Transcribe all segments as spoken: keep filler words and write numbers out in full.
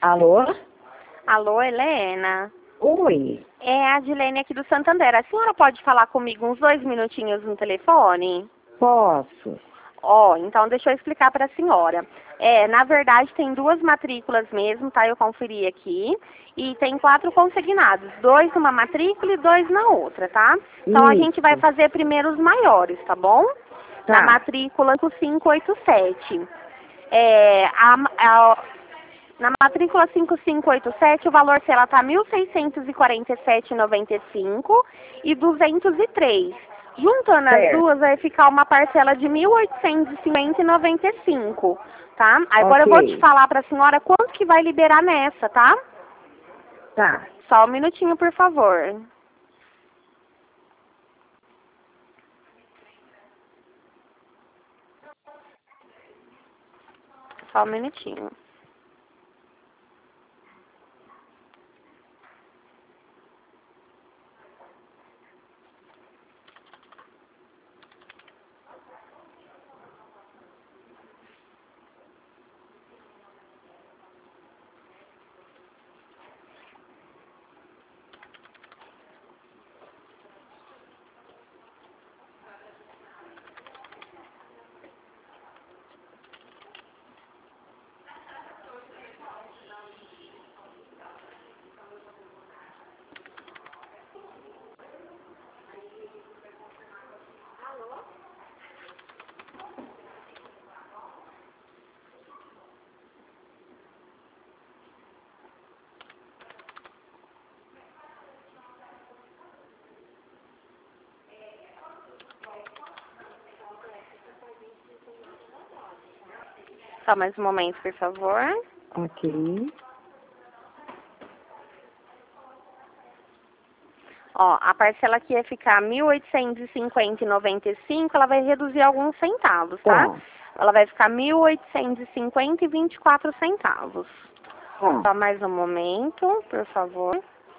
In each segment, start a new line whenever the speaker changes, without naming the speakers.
Alô?
Alô, Helena?
Oi.
É a Adilene aqui do Santander. A senhora pode falar comigo uns dois minutinhos no telefone?
Posso.
Ó, oh, então deixa eu explicar para a senhora. É, na verdade tem duas matrículas mesmo, tá? Eu conferi aqui. E tem quatro consignados, dois numa matrícula e dois na outra, tá? Então a
Isso.
gente vai fazer primeiro os maiores, tá bom?
Tá.
Na matrícula cinco oito sete. É, a, a, na matrícula cinco cinco oito sete, o valor dela está mil seiscentos e quarenta e sete reais e noventa e cinco centavos e duzentos e três. Juntando as
Certo.
duas, vai ficar uma parcela de mil oitocentos e cinquenta reais e noventa e cinco centavos, tá? Agora
Ok.
eu vou te falar para a senhora quanto que vai liberar nessa, tá?
Tá.
Só um minutinho, por favor. Só um minutinho. Só mais um momento, por favor.
Ok.
Ó, a parcela aqui ia ficar mil oitocentos e cinquenta reais e noventa e cinco, ela vai reduzir alguns centavos, tá?
Tá.
Ela vai ficar mil oitocentos e cinquenta reais e vinte e quatro centavos.
Tá.
Só mais um momento, por favor.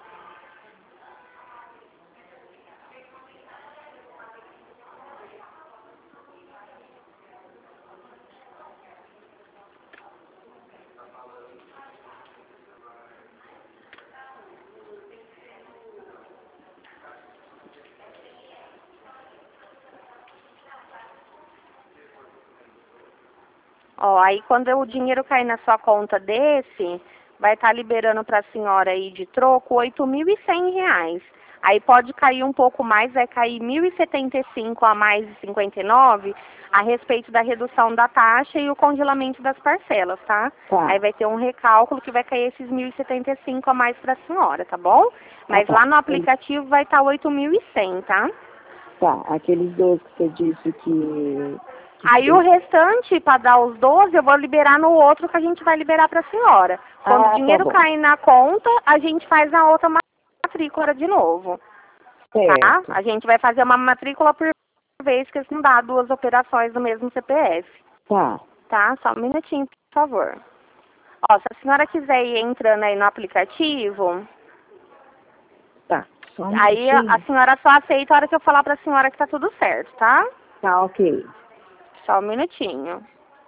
Ó, aí quando o dinheiro cair na sua conta desse, vai estar liberando para a senhora aí de troco oito mil e cem reais. Aí pode cair um pouco mais, vai cair mil e setenta e cinco a mais de cinquenta e nove a respeito da redução da taxa e o congelamento das parcelas, tá?
Tá.
Aí vai ter um recálculo que vai cair esses mil e setenta e cinco a mais para a senhora, tá bom? Mas
tá.
lá no aplicativo vai estar oito mil e cem, tá?
Tá. Aqueles dois que você disse que...
Aí o restante, para dar os doze, eu vou liberar no outro que a gente vai liberar para a senhora. Quando
Ah,
o dinheiro
tá bom.
cair na conta, a gente faz a outra matrícula de novo. Tá?
Certo.
A gente vai fazer uma matrícula por vez, que não dá duas operações do mesmo C P F.
Tá.
Tá? Só um minutinho, por favor. Ó, se a senhora quiser ir entrando aí no aplicativo,
Tá. Só um
aí a
minutinho.
a senhora só aceita a hora que eu falar para a senhora que tá tudo certo, tá?
Tá, ok.
Só um minutinho.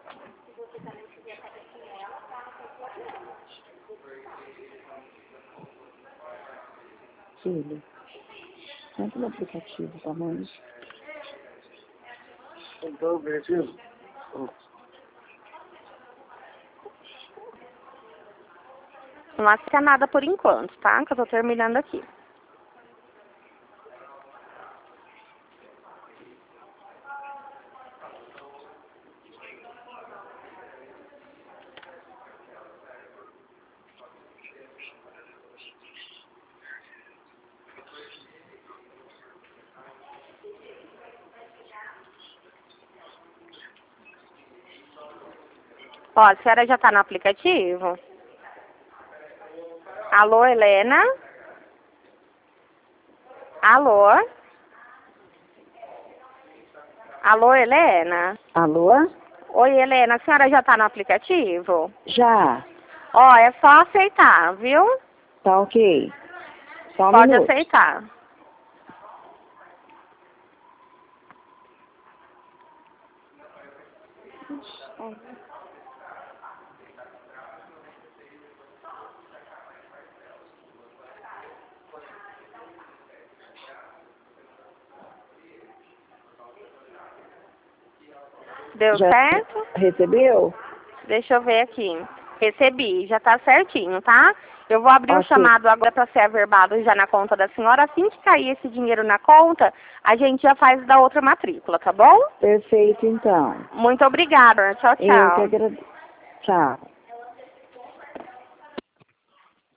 Filho, entra no aplicativo, tá, mãe? Então, o aplicativo?
Não aceita nada por enquanto, tá? Que eu tô terminando aqui. Ó, a senhora já tá no aplicativo? Alô, Helena? Alô? Alô, Helena?
Alô?
Oi, Helena, a senhora já tá no aplicativo?
Já.
Ó, é só aceitar, viu?
Tá, ok. Só um
Pode
minuto.
aceitar. Deu
Já
certo?
recebeu?
Deixa eu ver aqui. Recebi, já tá certinho, tá? Eu vou abrir o
Ok.
chamado agora para ser averbado já na conta da senhora. Assim que cair esse dinheiro na conta, a gente já faz da outra matrícula, tá bom?
Perfeito, então.
Muito obrigada. Tchau,
Eu que
tchau.
agradeço. Tchau.